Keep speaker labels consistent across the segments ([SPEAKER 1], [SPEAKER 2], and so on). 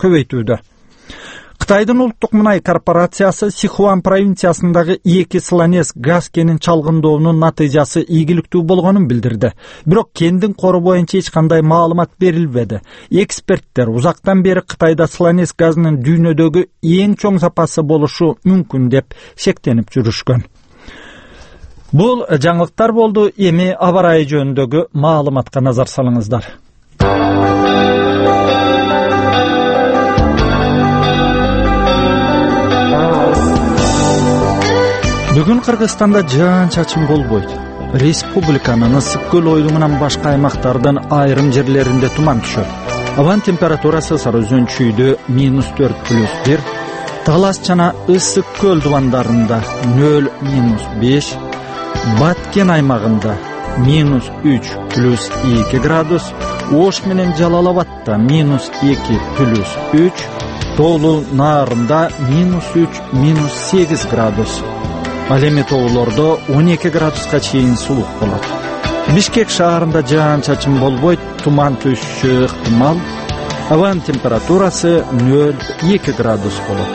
[SPEAKER 1] көбөйтүүдө. Кытайдын улуттук мунай корпорациясы Сихуан провинциясындагы 2 Слонецк газ кенин чалгындоонун натыйжасы ийгиликтүү болгонун билдирди. Бирок кендин кору боюнча эч кандай маалымат берилбеди. Эксперттер узактан бери Кытайда Слонецк газынын дүйнөдөгү эң чоң запасы болушу мүмкүн деп шектенип жүрүшкөн. Бул жаңылыктар болду. Эми аба ырайы жөнүндөгү маалыматка назар салыңыздар. Бүгүн Кыргызстанда жаан-чачын болбойт. Республиканын ысык көл оюлунан башка аймактардын айрым жерлеринде туман түшөт. Абанын температурасы Сары Өзөн чүйдө -4+1, Талас жана ысык көл дубандарында 0-5, Баткен аймагында -3+2 градус, Ош менен Жалал-Абадта -2+3, Тоолу Наарында -3-8 градус. Ал эми тоолордо 12 градуска чейин сулук болот. Бишкек шаарында жаан-чачын болбойт, туман түшүшү ыктымал. Абанын температурасы 0-2 градус болот.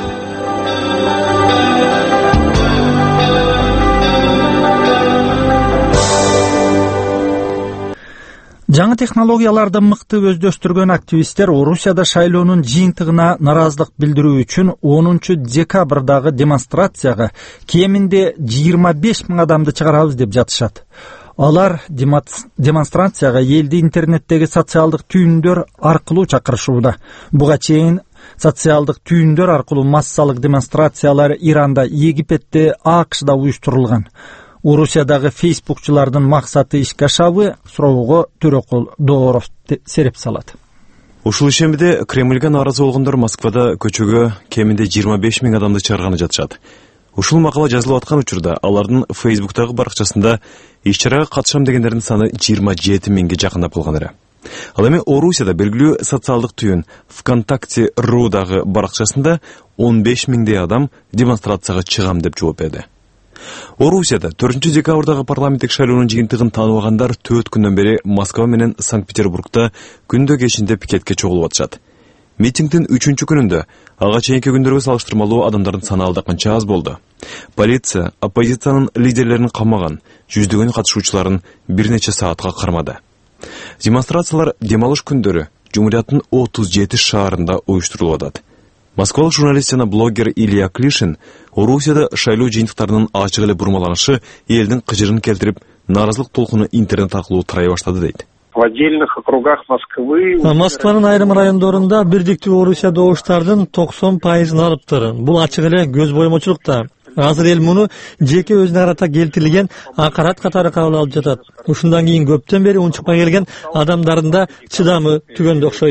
[SPEAKER 1] Жаңы технологияларды мыкты өздөштүргөн активисттер Орусияда шайлоонун жыйынтыгына наразылык билдирүү үчүн 10 декабрдагы демонстрацияга кеминде 25 000 адамды чыгарабыз деп жатышат. Алар демонстрацияга элди интернеттеги социалдык түйүндөр аркылуу чакырышууда. Буга чейин социалдык түйүндөр аркылуу массалык демонстрациялар Иранда, Египетте, АКШда уюштурулган. Орусиядагы фейсбукчулардын максаты ишке ашабы, суроого Төрөкул Дооров сереп салат.
[SPEAKER 2] Ушул ишембиде Кремльге нааразы болгондор Москвада көчөгө кеминде 25 000 адамды чыгарганы жатышат. Ушул макала жазылып аткан учурда алардын Фейсбуктагы баракчасында иш-чарага катышам дегендердин саны 27 000ге жакындап калган эле. Ал эми Орусияда белгилүү социалдык түйүн ВКонтакте.ру-дагы баракчасында 15 000 адам демонстрацияга чыгам деп жооп берди. Орусияда 4 декабрдагы парламенттик шайлоонун жыйынтыгын тааныбагандар 4 күндөн бери Москва менен Санкт-Петербургда күндө кечинде пикетке чогулуп атышат. Митингдин 3-чү күнүндө ага чейинки күндөргө салыштырмалуу адамдардын саны алда канча аз болду. Полиция оппозициянын лидерлерин камаган, жүздөгөн катышуучуларын бир нече саатка кармады. Демонстрациялар демалыш күндөрү Жумурияттын 37 шаарында уюштурулуп атат. Москвалык журналист жана блогер Илья Клишин Орусияда шайлоо жыйынтыктарынын ачык эле бурмаланышы элдин кыжырын келтирип, нааразылык толкуну интернет аркылуу тарай баштады дейт.
[SPEAKER 3] В отдельных округах Москвы...
[SPEAKER 4] Москванын айрым райондорунда бирдиктүү Орусия добуштардын 90%-ын алыптыр. Бул ачык эле көз боймочулукта. Азыр эл муну жеке өзүнө карата келтирилген акарат катары кабыл алып жатат. Ушундан кийин көптөн бери унчукпай келген адамдардын да чыдамы түгөндө окшойт.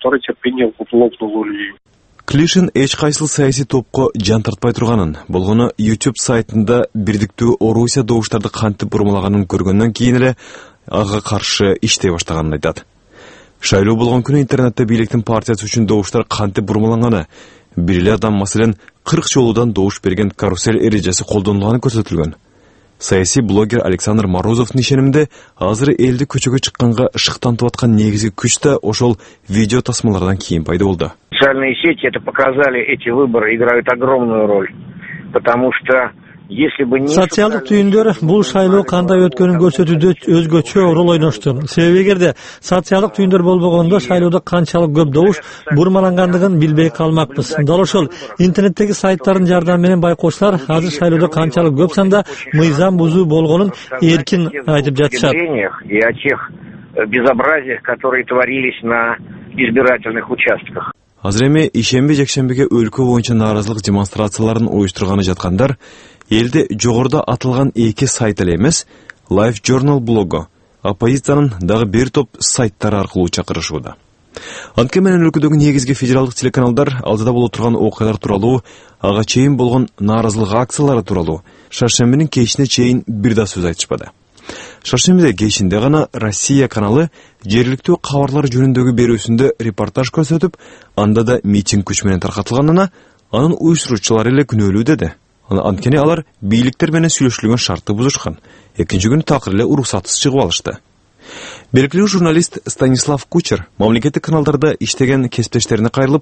[SPEAKER 2] Клишин эч кайсыл саясий топко жан тартпай турганын, болгону YouTube сайтында бирдиктүү Орусия добуштарды кантип бурмалаганын көргөндөн кийин эле ага каршы иштей баштаганын айтат. Шайлоо болгон күнү интернетте бийликтин партиясы үчүн добуштар кантип бурмаланганы, бир эле адам маселен 40 жолудан добуш берген карусель эрежеси колдонулганы көрсөтүлгөн. Саясий блогер Александр Морозовдун ишениминде азыр элди көчөгө чыкканга шыктантып аткан негизги күч да ошол видео тасмалардан кийин пайда болду.
[SPEAKER 3] Социальные сети это показали, эти выборы играют огромную роль, потому что
[SPEAKER 4] Социалдык түйүндөр бул шайлоо кандай өткөнүн көрсөтүүдө өзгөчө роль ойношту. Себеби эгерде социалдык түйүндөр болбогондо шайлоодо канчалык көп добуш бурмалангандыгын билбей калмакпыз. Дал ошол интернеттеги сайттардын жардамы менен байкоочулар азыр шайлоодо канчалык көп санда мыйзам бузуу болгонун эркин айтып жатышат.
[SPEAKER 3] И о тех безобразиях, которые творились на избирательных участках.
[SPEAKER 2] Азыр эми ишемби-жекшембиге өлкө боюнча нааразылык демонстрацияларын уюштурганы жаткандар элде жогоруда атылган эки сайт эле эмес, Life Journal блогу, оппозициянын дагы бир топ сайттары аркылуу чакырышууда. Анткени менен өлкөдөгү негизги федералдык телеканалдар алдыда боло турган окуялар тууралуу, ага чейин болгон нааразылык акциялары тууралуу шаршембинин кечине чейин бир да сөз айтышпады. Шаршембиде кечинде гана Россия каналы жергиликтүү кабарлар жөнүндөгү берүүсүндө репортаж көрсөтүп, анда да митинг күч менен таркатылганына анын уюштуруучулары эле күнөөлүү деди. Анткени алар бийликтер менен сүйлөшүлгөн шартты бузушкан. Экинчи күнү такыр эле уруксатсыз чыгып алышты. Белгилүү журналист Станислав Кучер мамлекеттик каналдарда иштеген кесиптештерине кайрылып,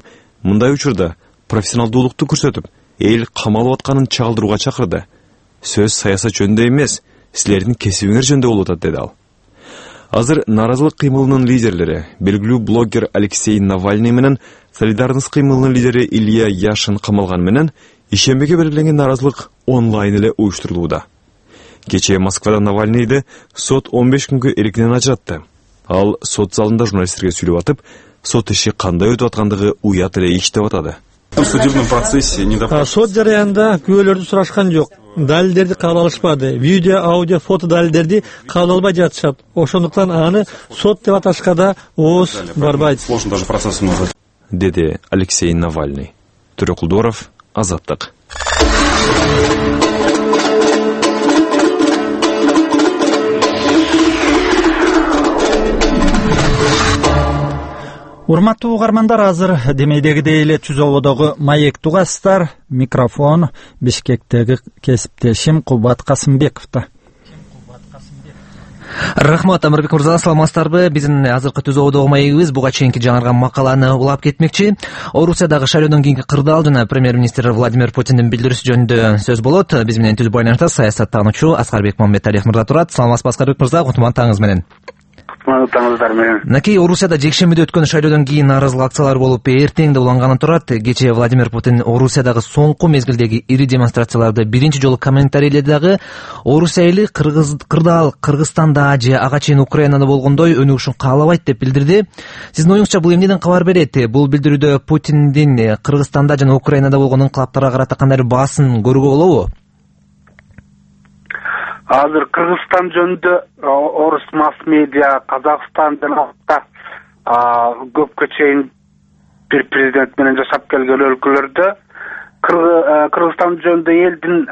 [SPEAKER 2] мындай учурда профессионалдуулукту көрсөтүп, эл камалып атканын чагылдырууга чакырды. Сөз саясат жөнүндө эмес, силердин кесибиңер жөнүндө болуп атат, деди ал. Азыр наразылык кыймылынын лидерлери, белгилүү блогер Алексей Навальный менен Солидарность кыймылынын лидери Илья Яшин камалган менен ишембиге белгиленген наразылык онлайн эле уюштурулууда. Кечээ Москвада Навальныйды сот 15 күнгө эркинен ажыратты. Ал сот залында журналисттерге сүйлөп атып, сот иши кандай өтүп аткандыгы уят эле иш деп атады.
[SPEAKER 5] В судебном процессе
[SPEAKER 4] сот жараянда күбөлөрдү сурашкан жок. Далилдерди кабыл алышпады. Видео, аудио, фото далилдерди кабыл албай жатышат. Ошондуктан аны сот деп аташка да ооз барбайт.
[SPEAKER 5] Сложно даже процесс назвать.
[SPEAKER 2] Деди Алексей Навальный. Төрөкулдоров, Азаттык.
[SPEAKER 1] Урматтуу угармандар, азыр демейдегидей эле Түз ободогу маек тугасыздар. Микрофон Бишкектеги кесиптешим Кубат Касымбековдо.
[SPEAKER 6] Рахмат, Амырбек мырза, саламатсыздарбы? Биздин азыркы Түз ободогу маегибиз буга чейинки жаңырган макаланы улап кетмекчи. Орусиядагы шайлоодон кийинки кырдаал жана премьер-министр Владимир Путиндин билдирүүсү жөнүндө сөз болот. Биз менен түз байланышта саясаттануучу Аскарбек Мамбеталиев мырза турат. Саламатсызбы, Аскарбек мырза? Кутман таңыңыз менен. Накей Орусияда жекшембиде өткөн шайлоодон кийин нааразылык акциялар болуп, эртең да уланганы турат. Кечээ Владимир Путин Орусиядагы соңку мезгилдеги ири демонстрацияларды биринчи жолу комментарийледи дагы. Орусия эли кырдаал Кыргызстанда же ага чейин Украинада болгондой өнүгүшүн каалабайт деп билдирди. Сиздин оюңузча бул эмнеден кабар берет? Бул билдирүүдө Путиндин Кыргызстанда жана Украинада болгон инкылаптарга карата кандайдыр баасын көрүүгө болобу?
[SPEAKER 7] Азыр Кыргызстан жөнүндө орус масс-медиа, Казакстан жана көпкө чейин бир президент менен жашап келген өлкөлөрдө Кыргызстан жөнүндө элдин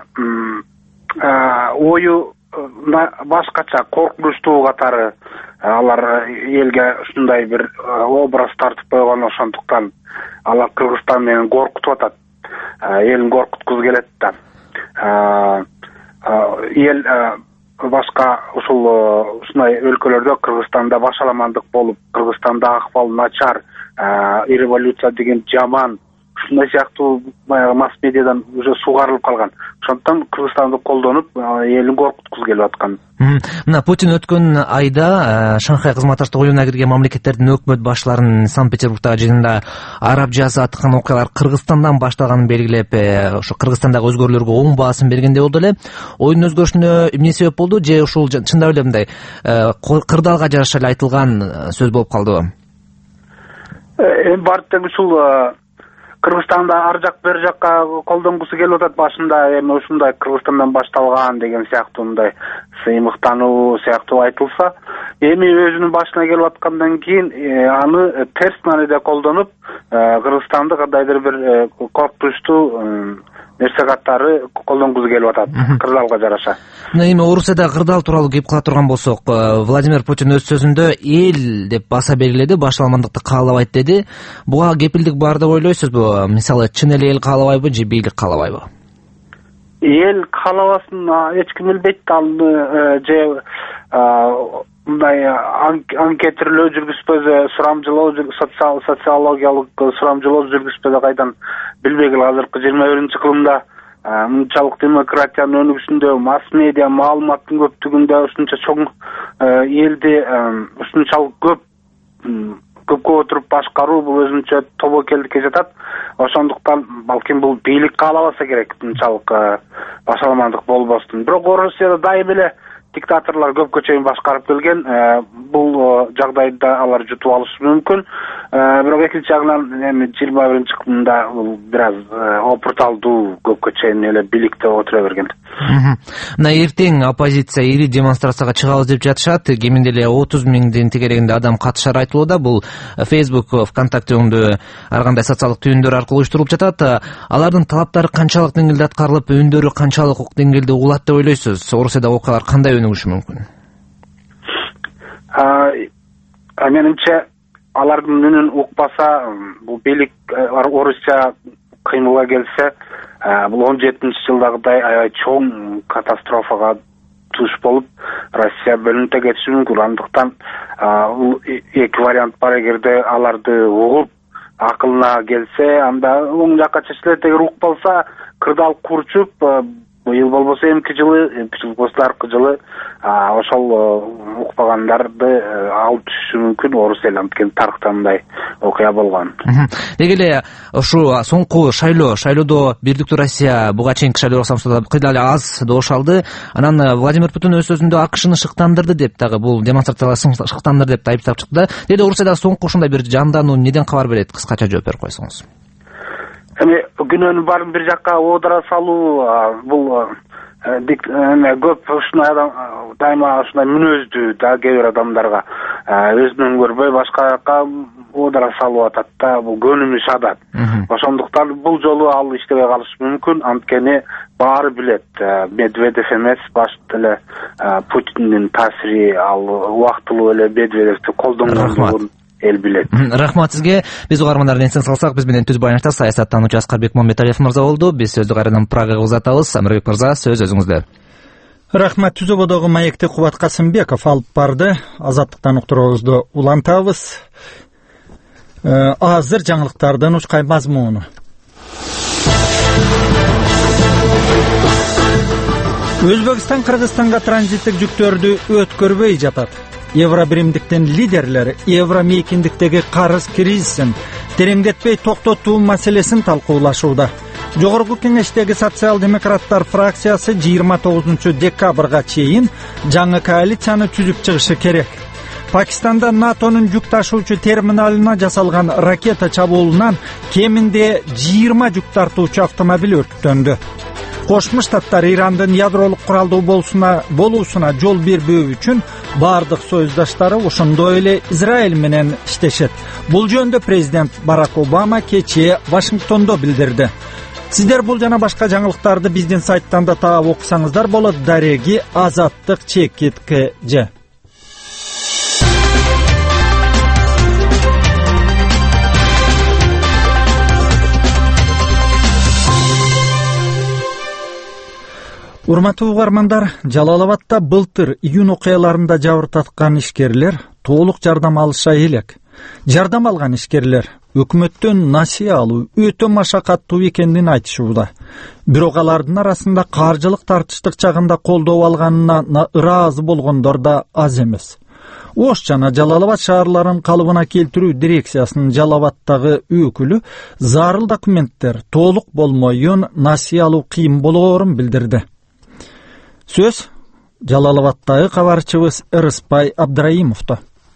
[SPEAKER 7] ою башкача, коркунучтуу катары. Алар элге ушундай бир образ тартып койгон, ошондуктан алар Кыргызстан менен коркутуп атат. Элин коркуткузу келет да. Ел башка ушундай өлкөлөрдө Кыргызстанда башаламандык болуп, Кыргызстанда акыбал начар, революция деген жаман, ушундай сыяктуу масс-медиадан уже сугарылып калган. Ошондуктан Кыргызстанды колдонуп, элин коркуткузу келип аткан.
[SPEAKER 6] Мына Путин өткөн айда Шанхай кызматташтык оюнуна кирген мамлекеттердин өкмөт башларын Санкт-Петербургдагы жыйында арап жазы аткан окуялар Кыргызстандан башталганын белгилеп, ошо Кыргызстандагы өзгөрүүлөргө оң баасын бергендей болду эле. Оюндун өзгөрүшүнө эмне себеп болду? Же ушул чындап эле мындай кырдаалга жараша эле айтылган сөз болуп калдыбы?
[SPEAKER 7] Баары тең ушул Кыргызстанда ар жак бер жакка колдонгусу келип атат башында, эми ушундай Кыргызстандан башталган деген сыяктуу мындай сыймыктануу сыяктуу айтылса, эми өзүнүн башына келип аткандан кийин аны терс мааниде колдонуп, Кыргызстанды кандайдыр бир коркунучтуу нерсе катары колдонгусу келип атат кырдаалга жараша.
[SPEAKER 6] Мына эми Орусияда кырдаал тууралуу кеп кыла турган болсок, Владимир Путин өз сөзүндө эл деп баса белгиледи, башаламандыкты каалабайт деди. Буга кепилдик бар деп ойлойсузбу? Мисалы, чын эле эл каалабайбы же бийлик каалабайбы?
[SPEAKER 7] Эл каалабасын эч ким билбейт. Аны же мындай анкетирлөө жүргүзбөдө, социологиялык сурамжылоо жүргүзбөдө кайдан билбегил. Азыркы 21-кылымда мынчалык демократиянын өнүгүшүндө, масс-медиа маалыматтын көптүгүндө ушунча чоң элди ушунчалык көпкө отуруп башкаруу бул өзүнчө тобокелдикке жатат. Ошондуктан балким бул бийлик каалабаса керек, мынчалык башаламандык болбостун. Бирок Орусияда дайым эле диктаторлор көпкө чейин башкарып келген. Бул жагдайда алар жутуп алышы мүмкүн. Бирок экинчи жагынан эми 21-кылымда бул бир аз опурталдуу көпкө чейин эле бийликте отура берген.
[SPEAKER 6] Мына эртең оппозиция ири демонстрацияга чыгабыз деп жатышат. Кеминде эле 30 миңдин тегерегинде адам катышары айтылууда. Бул Facebook, ВКонтакте өңдө ар кандай социалдык түйүндөр аркылуу уюштурулуп жатат. Алардын талаптары канчалык деңгээлде аткарылып, өндөрү канчалык деңгээлде угулат деп ойлойсуз? Орусияда окуялар кандай өнүгүшү мүмкүн?
[SPEAKER 7] Менимче алардын үнүн укпаса, бул бийлик Орусия кыймылга келсе, бул 17-жылдагыдай аябай чоң катастрофага туш болуп, Россия бөлүнүп кетиши мүмкүн. Андыктан бул эки вариант бар. Эгерде аларды угуп, акылына келсе, анда оң жакка чечилет. Эгер укпалса, кырдаалып курчуп, быйыл болбосо эмки жыл болсо аркы жылы ошол укпагандарды алып түшүшү мүмкүн. Орус эли анткени тарыхта мындай окуя болгон.
[SPEAKER 6] Деги эле ушу соңку шайлоодо Биrdиктүү Россия буга чейинки шайлоого салыштырмалуу кыйла эле аз добуш алды. Анан Владимир Путин өз сөзүндө АКШны шыктандырды деп, дагы бул демонстрациялар шыктандырды деп айыптап чыкты. Деди Орусияда соңку ушундай бир жандануу неден кабар берет? Кыскача жооп берип койсоңуз.
[SPEAKER 7] Эми күнөөнү баарын бир жакка оодура салуу, бул көп ушундай адам дайыма ушундай мүнөздүү да кээ бир адамдарга өзүнөн көрбөй башка жакка оодура салып атат да, бул көнүмүш адат. Ошондуктан бул жолу ал иштебей калышы мүмкүн, анткени баары билет, Медведев эмес, башта эле Путиндин таасири ал убактылуу эле Медведевди колдонгондугун эл билет.
[SPEAKER 6] Рахмат сизге. Биз угармандарды эсине салсак, биз менен түз баянчта саясаттануучу Аскарбек Мамбеталиев мырза болду. Биз сөздү кайрадан Прагага узатабыз. Амирбек мырза, сөз өзүңүздө.
[SPEAKER 1] Рахмат. Түзөбодогу маекти Кубат Касымбеков алып барды. Азаттыктан уктуруубузду улантабыз. Азыр жаңылыктардын учкай мазмуну. Өзбекстан Кыргызстанга транзиттик жүктөрдү өткөрбөй жатат. Евробиримдиктин лидерлери евро мейкиндиктеги карыз кризисин тереңдетпей токтотуу маселесин талкуулашууда. Жогорку кеңештеги социал-демократтар фракциясы 29 декабрга чейин жаңы коалицияны түзүп чыгышы керек. Пакистанда НАТОнун жүк ташуучу терминалына жасалган ракета чабуулунан кеминде 20 жүк тартуучу автомобиль өрттөндү. Кошмо Штаттар Ирандын ядролук куралдуу болуусуна жол бербөө үчүн бардык союздаштары ошондой эле Израиль менен иштешет. Бул жөнүндө президент Барак Обама кечээ Вашингтондо билдирди. Сиздер бул жана башка жаңылыктарды биздин сайттан да таап окусаңыздар болот. Дареги Азаттык ЧКТЖ. Урматтуу угармандар, Жалал-Абадда былтыр июнь окуяларында жабыртаткан ишкерлер толук жардам алыша элек. Жардам алган ишкерлер өкмөттөн насыя алуу өтө машакаттуу экенин айтышууда. Бирок алардын арасында каржылык тартыштык чагында колдоо алганына ыраазы болгондор да аз эмес. Ош жана Жалал-Абад шаарларын калыбына келтирүү дирекциясынын Жалал-Абаддагы өкүлү зарыл документтер толук болмойюн насыя алуу кыйын болоорун билдирди. Сөз Жалал-Абаддагы кабарчыбыз Ырыспай Абдраимовдо.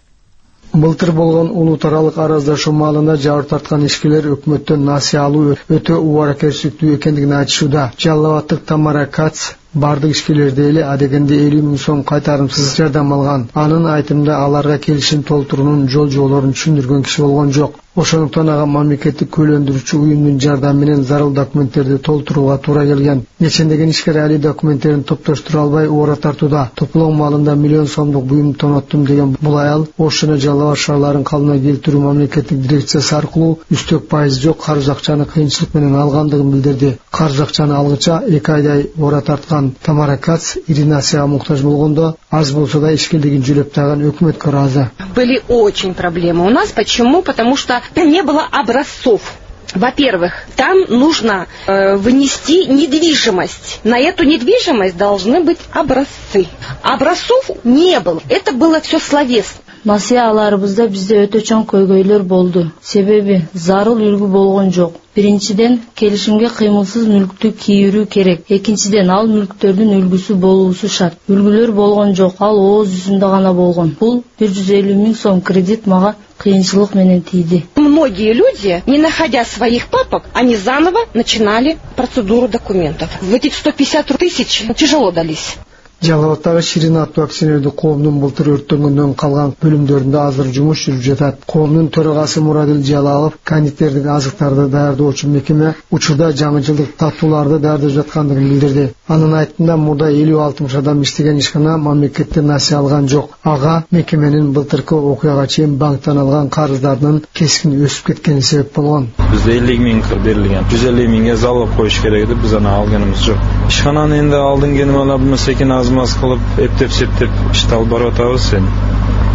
[SPEAKER 8] Былтыр болгон улуутаралык араздашуу маалында жабыр тарткан ишкерлер өкмөттөн насыя алуу өтө убаракерчиликтүү экендигин айтышууда. Жалал-Абаддык Тамара Кац бардык ишкерлерди эле адегенде 50 000 сом кайтарымсыз жардам алган. Анын айтымында аларга келишим толтуруунун жол-жоболорун түшүндүргөн киши болгон жок. Ошондуктан ага мамлекеттик көйлөндүрүүчү уюмдун жардамы менен зарыл документтерди толтурууга туура келген. Нечендеген ишкер али документтерин топтоштура албай убара тартууда. Топлоң маалында 1 000 000 сомдук буюм тоноттум деген бул аял Ош жана Жалал-Абад шаарларын калыбына келтирүү мамлекеттик дирекциясы аркылуу үстөк пайыз жок карыз акчаны кыйынчылык менен алгандыгын билдирди. Карыз акчаны алгыча 2 айдай убара тарткан Тамара Кац иринацияга муктаж болгондо аз болсо да ишкерлигин жүлөп таган өкмөткө ыраазы.
[SPEAKER 9] Были очень проблемы у нас. Почему? Потому что там не было образцов. Во-первых, там нужно вынести недвижимость. На эту недвижимость должны быть образцы. Образцов не было. Это было все словесно.
[SPEAKER 10] Насыя аларыбызда бизде өтө чоң көйгөйлөр болду. Себеби зарыл үлгү болгон жок. Биринчиден, келишимге кыймылсыз мүлктү кийирүү керек. Экинчиден, ал мүлктөрдүн үлгүсү болуусу шарт. Үлгүлөр болгон жок, ал ооз жүзүндө гана болгон. Бул 150 000 сом кредит мага кыйынчылык менен тийди.
[SPEAKER 9] Многие люди, не находя своих папок, они заново начинали процедуру документов. В этих 150 тысяч тяжело дались.
[SPEAKER 8] Жалал-Абаддагы Ширин аттуу акционердик коомдун былтыр өрттөнгөндөн калган бөлүмдөрүндө азыр жумуш жүрүп жатат. Коомдун төрагасы Мурадил Жалалов кондитердик азыктарды даярдоочу мекеме учурда жаңы жылдык таттууларды даярдап жаткандыгын билдирди. Анын айтымында мурда 50-60 адам иштеген ишкана мамлекеттен насыя алган жок. Ага мекеменин былтыркы окуяга чейин банктан алган карыздардын кескин өсүп кеткени себеп болгон.
[SPEAKER 11] Бизде 50 000 берилген. 150 000 залог коюш керек эди, биз аны алганыбыз жок. Ишкананы энди алдын кеним алабыз, секин азмаз кылып, эптеп-септеп ишти алып барып атабыз.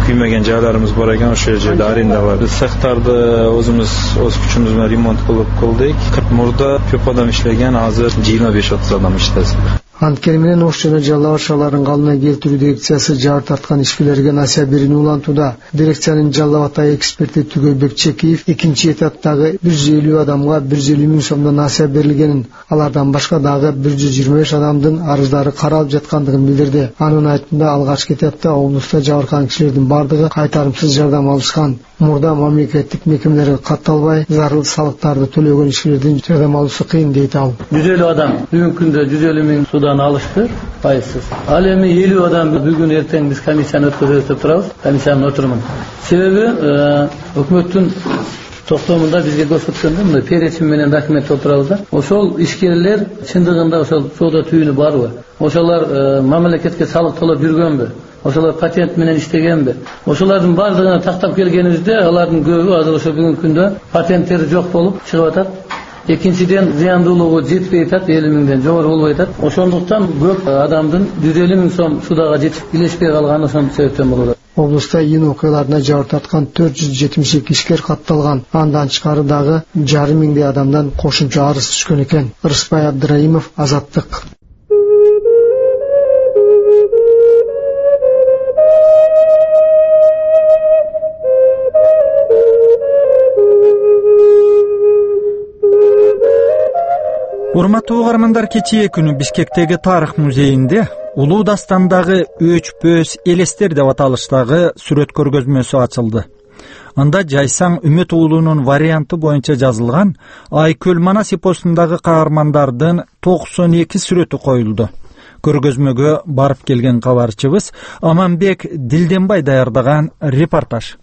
[SPEAKER 11] kuymagan joylarimiz bor ekan, o'sha yerda arendalab biz sextarni o'zimiz o'z kuchimiz bilan remont qildik. 40 murda ko'p odam ishlagan, hozir 25-30 odam ishlaydi.
[SPEAKER 8] Анткени менен ош жана жалал шаарларын калыбына келтирүү дирекциясы жар тарткан ишкерлерге насыя берүүнү улантууда. Дирекциянын Жалал Атай эксперти Түгөй Бекчекиев экинчи этаптагы 150 адамга 150 миң сомдон насыя берилгенин, алардан башка дагы 125 адамдын арыздары каралып жаткандыгын билдирди. Анын айтымында алгачкы этапта облуста жабыркаган кишилердин бардыгы кайтарымсыз жардам алышкан. Мурда мамлекеттик мекемелерге катталбай, зарыл салыктарды төлөгөн ишкерлердин жардам алуусу кыйын дейт ал.
[SPEAKER 12] 150 адам бүгүнкү күндө 150 миң судан алышты, пайызсыз. Ал эми 50 адам бүгүн эртең биз комиссияны өткөзөбүз деп турабыз. Комиссиянын отурумун. Себеби өкмөттүн токтомунда бизге көрсөткөндө мындай перечим менен документ отурабыз да. Ошол ишкерлер чындыгында ошол соода түйүнү барбы? Ошолар мамлекетке салык төлөп жүргөнбү? Ошолар патент менен иштегенби? Ошолардын бардыгына тактап келгенибизде алардын көбү азыр ошо бүгүнкү күндө патенттери жок болуп чыгып атат. Экинчиден зыяндуулугу жетпей атат, 50 миңден жогору болбой атат. Ошондуктан көп адамдын 150 миң сом судага жетип илешпей калганы ошондук себептен болот.
[SPEAKER 8] Облуста иин окуяларына жабыр тарткан 472 ишкер катталган. Андан тышкары дагы 1,5 миңдей адамдан кошумча арыз түшкөн экен. Ырысбай Абдыраимов, Азаттык.
[SPEAKER 1] Урматтуу угармандар, кечээ күнү Бишкектеги Тарых музейинде Улуу Дастандагы өч-пөс элестер деп аталыштагы сүрөт көргөзмөсү ачылды. Анда Жайсаң Үмөт уулунун варианты боюнча жазылган Айкөл Манас эпосундагы каармандардын 92 сүрөтү коюлду. Көргөзмөгө барып келген кабарчыбыз Аманбек Дилденбай даярдаган репортаж.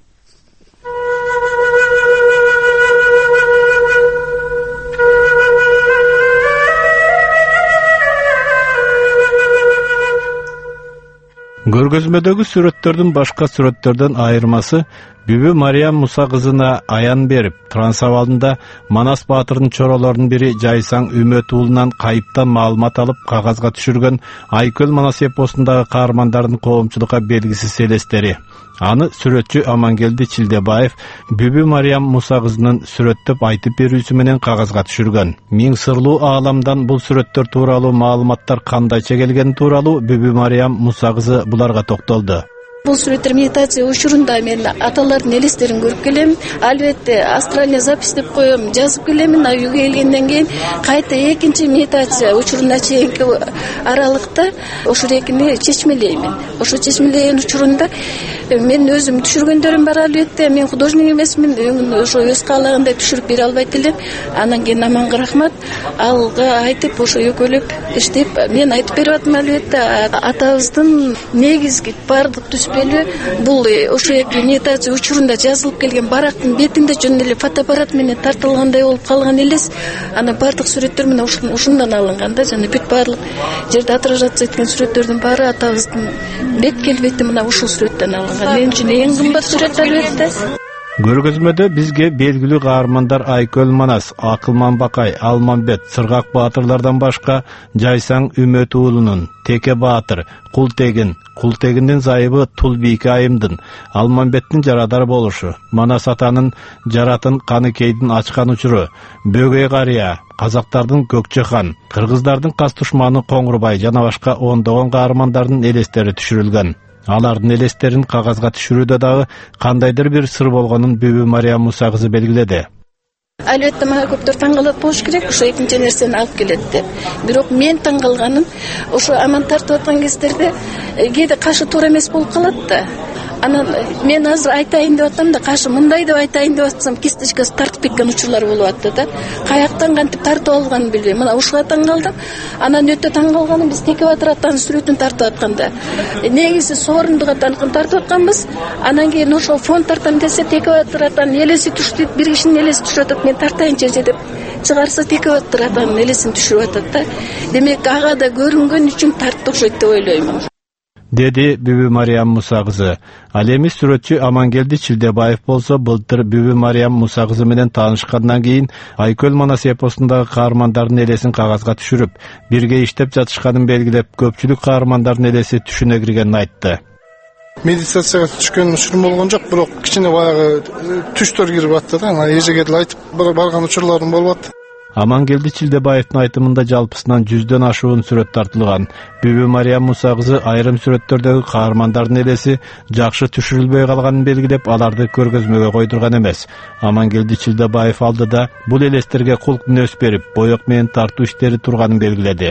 [SPEAKER 13] Көргөзмөдөгү сүрөттөрдүн башка сүрөттөрдөн айырмасы Бүбү Мариям Муса кызына аян берип, Транс абалында Манас баатырдын чоролорунун бири Жайсаң Үмөт уулунан кайыптан маалымат алып кагазга түшүргөн Айкөл Манас эпосундагы каармандардын коомчулукка белгисиз элестери. Аны сүрөтчү Амангелди Чилдебаев Бүбү Мариям Муса кызынын сүрөттөп айтып берүүсү менен кагазга түшүргөн. Миң сырлуу ааламдан бул сүрөттөр тууралуу маалыматтар кандайча келгени тууралуу Бүбү Мариям Муса кызы буларга токтолду.
[SPEAKER 14] Бул сүрөттөр медитация учурунда мен аталардын элестерин көрүп келем. Албетте астральный запись деп коем, жазып келемин. Үйгө келгенден кийин кайта экинчи медитация учуруна чейинки аралыкта ошо экини чечмелеймин. Ошо чечмелеген учурунда мен өзүм түшүргөндөрүм бар албетте. Мен художник эмесмин. Ошо өз каалагандай түшүрүп бере албайт элем. Анан кийин Аманга рахмат. Алга айтып ошо экөөлөп иштеп мен айтып берип атам албетте. Атабыздын негизги бардык бул ошо эки медитация учурунда жазылып келген барактын бетинде жөн эле фотоаппарат менен тартылгандай болуп калган элес. Ана бардык сүрөттөр менен ушундан алынган да, жана бүт барлык жерде отражаться эткен сүрөттөрдүн баары атабыздын бет келбети мына ушул сүрөттөн алынган. Мен үчүн эң кымбат сүрөт албетте.
[SPEAKER 13] Көргөзмөдө бизге белгилүү каармандар Айкөл Манас, Акылман Бакай, Алманбет, Сыргак баатырлардан башка Жайсаң Үмөт уулунун, Теке баатыр, Култегиндин зайыбы Тулбийке айымдын, Алманбеттин жарадар болушу, Манас атанын жаратын Каныкейдин ачкан учуру, Бөгөй карыя, казактардын Көкчө хан, кыргыздардын кас тушманы Коңурбай жана башка ондогон каармандардын элестери түшүрүлгөн. Алардын элестерин кагазга түшүрүүдө дагы кандайдыр бир сыр болгонун Бүбү Мариям Муса кызы белгиледи.
[SPEAKER 14] Албетте мага көптөр таң калат болуш керек, ошо экинчи нерсени алып келет деп. Бирок мен таң калганым ошо Аман тартып аткан кездерде кээде кашы туура эмес болуп калат да. Анан мен азыр айтайын деп атам да, кашы мындай деп айтайын деп атсам, кисточкасы тартып кеткен учурлар болуп атты да. Каяктан кантип тартып алганын билбейм. Мына ушуга таң калдым. Анан өтө таң калганым биз Теке баатыр атанын сүрөтүн тартып атканда, негизи соорундук атаныкын тартып атканбыз. Анан кийин ошол фон тартам десе Теке баатыр атанын элеси түштү, бир кишинин элеси түшүп атат. Мен тартайынчы деп чыгарса Теке баатыр атанын элесин түшүрүп атат да. Демек ага да көрүнгөн үчүн тартып окшойт деп ойлойм.
[SPEAKER 13] Деди Бүбү Мариям Муса кызы. Ал эми сүрөтчү Амангелди Чилдебаев болсо былтыр Бүбү Мариям Муса кызы менен таанышкандан кийин Айкөл Манас эпосундагы каармандардын элесин кагазга түшүрүп, бирге иштеп жатышканын белгилеп, көпчүлүк каармандардын элеси түшүнө киргенин айтты.
[SPEAKER 15] Медитацияга түшкөн учурум болгон жок, бирок кичине баягы түштөр кирип атты да, эжеге деле айтып барган учурларым болуп атты.
[SPEAKER 13] Амангелди Чилдебаевдин айтымында жалпысынан 100дөн ашуун сүрөт тартылган. Бүбү Мария Муса кызы айрым сүрөттөрдөгү каармандардын элеси жакшы түшүрүлбөй калганын белгилеп, аларды көргөзмөгө койдурган эмес. Амангелди Чилдебаев алдыда бул элестерге кулк мүнөз берип, боек менен тартуу иштери турганын белгиледи.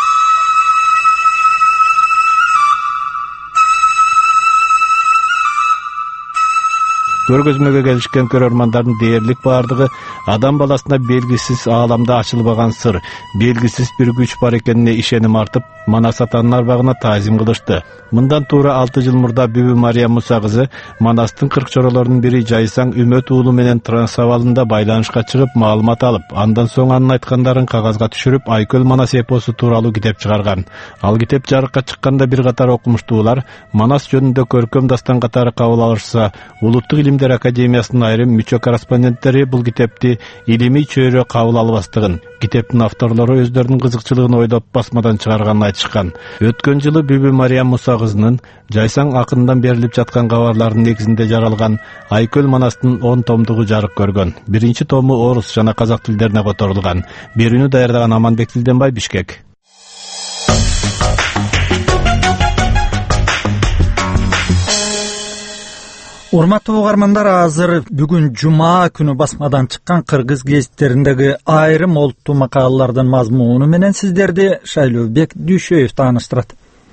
[SPEAKER 13] Көргөзмөгө келишкен көрөрмандардын дээрлик бардыгы адам баласына белгисиз ааламда ачылбаган сыр, белгисиз бир күч бар экенине ишеним артып, Манас атанын арбагына таазим кылышты. Мындан туура 6 жыл мурда Бүбү Мария Муса кызы Манастын 40 чоролорунун бири Жайсаң Үмөт уулу менен трансабалында байланышка чыгып, маалымат алып, андан соң анын айткандарын кагазга түшүрүп, Айкөл Манас эпосу тууралуу китеп чыгарган. Ал китеп жарыкка чыкканда бир катар окумуштуулар Манас жөнүндө көркөм дастан катары кабыл алышса, Улуттук Илимдер Академиясынын айрым мүчө корреспонденттери бул китепти илимий чөйрө кабыл албастыгын, китептин авторлору өздөрүнүн кызыкчылыгын ойлоп басмадан чыгарганын айтышкан. Өткөн жылы Бүбү Мария Муса кызынын Жайсаң акындан берилип жаткан кабарлардын негизинде жаралган Айкөл Манастын 10 томдугу жарык көргөн. Биринчи тому орус жана казак тилдерине которулган. Берүүнү даярдаган Аманбек Тилденбай, Бишкек.
[SPEAKER 1] Урматтуу угармандар, азыр бүгүн жума күнү басмадан чыккан кыргыз гезиттериндеги айрым олуттуу макалалардын мазмуну менен сиздерди Шайлообек Дүйшөев тааныштырат.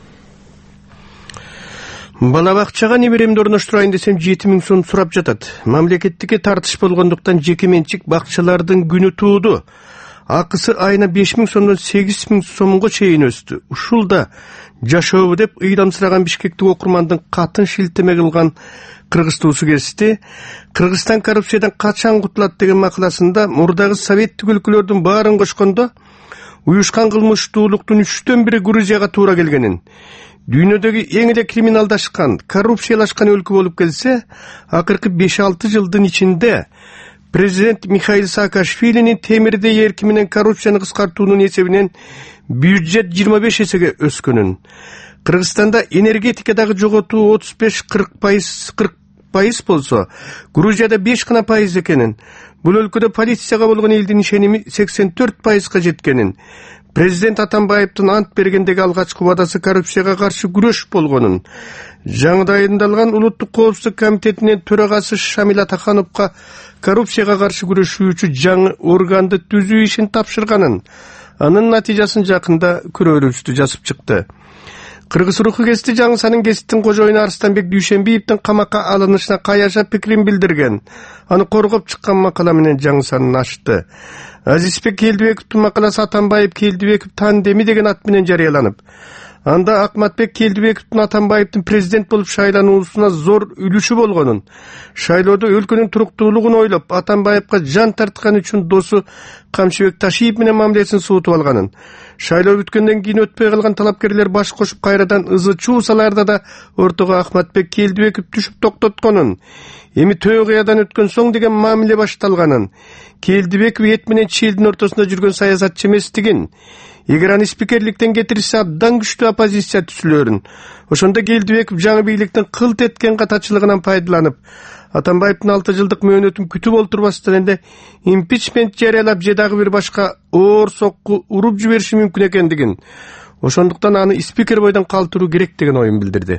[SPEAKER 16] Бала бакчага неберемди орноштурайын десем 7000 сом сурап жатат. Мамлекеттикке тартыш болгондуктан жеке менчик бакчалардын күнү тууду. Акысы айына 5000 сомдон 8000 сомго чейин өстү. Ушулда жашообу деп ыйламсыраган бишкектик окурмандын катын шилтеме кылган кыргыз туусу кести. Кыргызстан коррупциядан качан кутулат деген макаласында мурдагы советтик өлкөлөрдүн баарын кошкондо уюшкан кылмыштуулуктун 3/4 Грузияга туура келгенин, дүйнөдөгү эң эле криминалдашкан, коррупциялашкан өлкө болуп келсе, акыркы 5-6 жылдын ичинде президент Михаил Саакашвилинин темирдей эрки менен коррупцияны кыскартуунун эсебинен бюджет 25 эсеге өскөнүн, Кыргызстанда энергетикадагы жоготуу 35-40% болсо, Грузияда 5% экенин, бул өлкөдө полицияга болгон элдин ишеними 84%га жеткенин, президент Атамбаевдин ант бергендеги алгачкы убадасы коррупцияга каршы күрөш болгонун, жаңы дайындалган Улуттук коопсуздук комитетинин төрагасы Шамил Атахановго коррупцияга каршы күрөшүү үчүн жаңы органды түзүү ишин тапшырганын, анын натыйжасын жакында көрөрүбүздү жазып чыкты. Кыргыз руху кести жаңысанын кесиптин кожоюну Арстанбек Дүйшенбиевдин камакка алынышына каяша пикирин билдирген. Аны коргоп чыккан макала менен жаңысанын ачты. Азизбек Келдибековдун макаласы Атамбаев Келдибеков тандеми деген ат менен жарыяланып, анда Акматбек Келдибековдун Атамбаевдин президент болуп шайлануусуна зор үлүшү болгонун, шайлоодо өлкөнүн туруктуулугун ойлоп Атамбаевга жан тарткан үчүн досу Камчыбек Ташиев менен мамилесин суутуп алганын, шайлоо бүткөндөн кийин өтпөй калган талапкерлер баш кошуп кайрадан ызы чуу салаарда да ортого Акматбек Келдибеков түшүп токтотконун, эми төө кыядан өткөн соң деген мамиле башталганын, Келдибеков эт менен челдин ортосунда жүргөн саясатчы эместигин, эгер аны спикерликтен кетирсе абдан күчтүү оппозиция түзүлөрүн, ошондо Келдибеков жаңы бийликтин кылт эткен катачылыгынан пайдаланып, Атамбаевдин 6 жылдык мөөнөтүн күтүп олтурбастан эле импичмент жарыялап же дагы бир башка оор сокку уруп жибериши мүмкүн экендигин, ошондуктан аны спикер бойдон калтыруу керек деген оюн билдирди.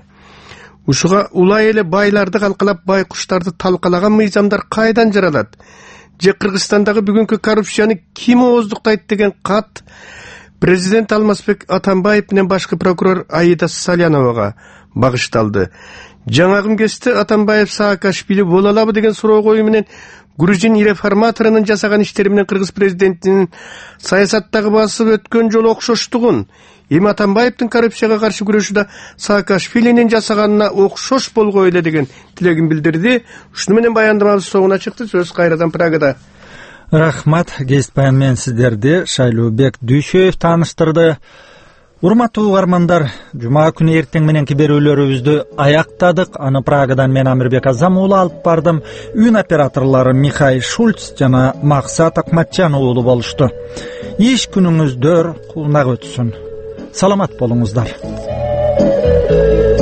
[SPEAKER 16] Ушуга улай эле байларды калкалап байкуштарды талкалаган мыйзамдар кайдан жаралат? Же Кыргызстандагы бүгүнкү коррупцияны ким ооздуктайт деген кат президент Алмазбек Атамбаев менен башкы прокурор Аида Саляновага багышталды. Жаңагым кесте Атамбаев Саакашвили боло алабы деген суроо коюу менен Грузин реформаторунун жасаган иштери менен кыргыз президентинин саясаттагы басып өткөн жолу окшоштугун, эми Атамбаевдин коррупцияга каршы күрөшүүдө Саакашвилинин жасаганына окшош болгой эле деген тилегин билдирди. Ушуну менен баяндамабыз соңуна чыкты. Сөз кайрадан Прагада.
[SPEAKER 1] Рахмат, гезит баян менен сиздерди Шайлообек Дүйшөев тааныштырды. Урматтуу угармандар, жума күнү эртең мененки берүүлөрүбүздү аяктадык. Аны Прагадан мен Амирбек Азам уулу алып бардым. Үн операторлору Михаил Шульц жана Максат Акматжан уулу болушту. Иш күнүңүздөр кулунак өтсүн. Саламат болуңуздар.